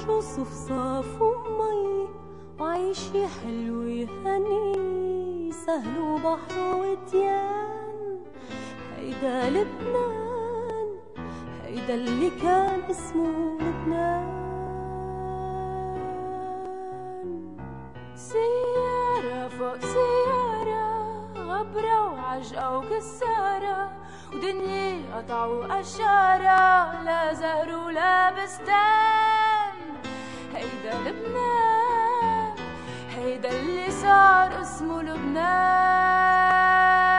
شو صفصاف ومي وعيشي حلوة هني سهل وبحر وديان. هيدا لبنان، هيدا اللي كان اسمه لبنان. سيارة فوق سيارة، غبرة وعجقة وكسارة، ودنيا قطع وقشارة، لا زهر ولا بستان. هيدا لبنان، هيدا اللي صار اسمه لبنان.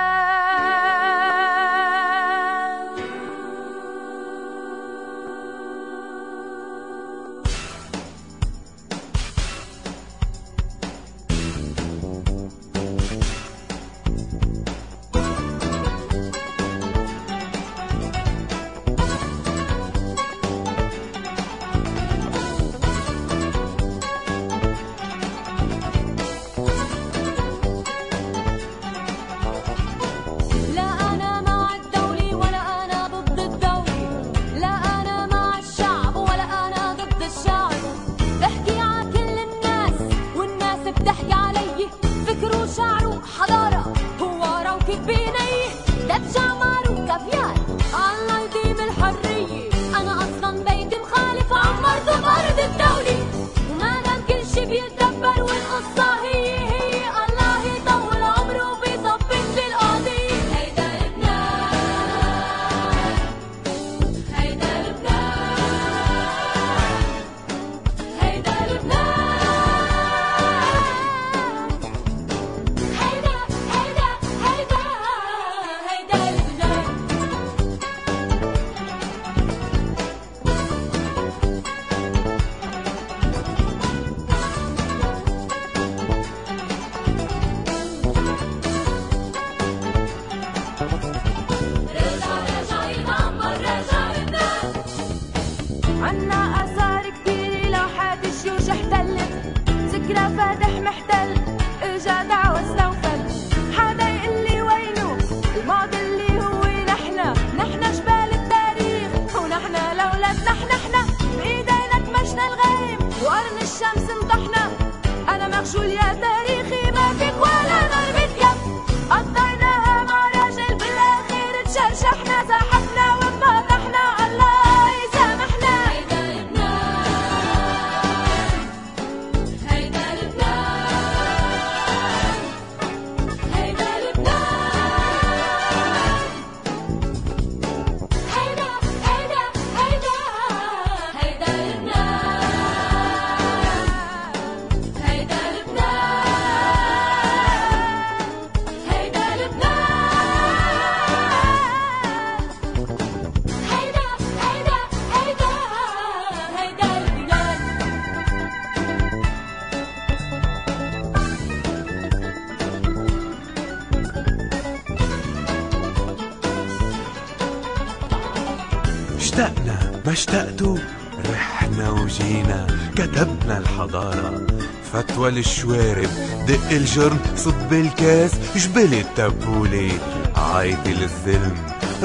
اشتقنا ما اشتقتوا، رحنا وجينا كتبنا الحضارة. فتوى الشوارب، دق الجرن، صب الكاس، جبل التبولة، عايدي للظلم،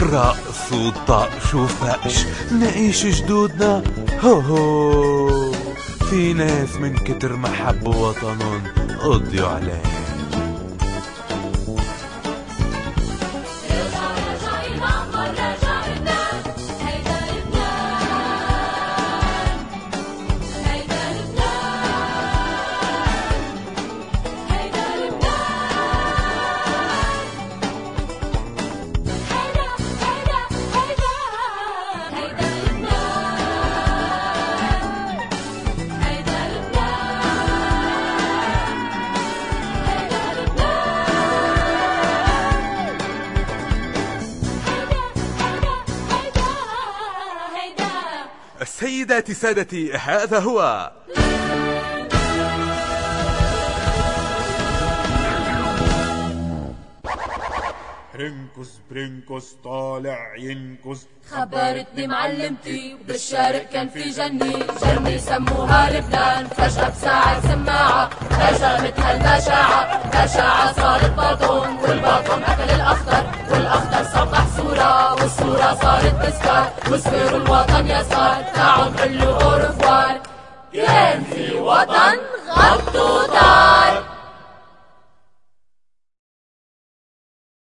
رقص وطقش وفقش، نعيش جدودنا. هو في ناس من كتر ما حبوا وطنهم قضيوا عليه. سيداتي سادتي، هذا هو رنكس برنكس طالع ينكس. خبرتني معلمتي بالشارق كان في جنة سموها لبنان. فجأة بساعة سماعة هجمتها المشاعة صارت باطون، والباطون أكل الأخضر، والأخضر صبح صورة، والصورة صارت تذكار، وصفر الوطن يسار. تعالوا نقول له أورفوار. كان في وطن خطوطة.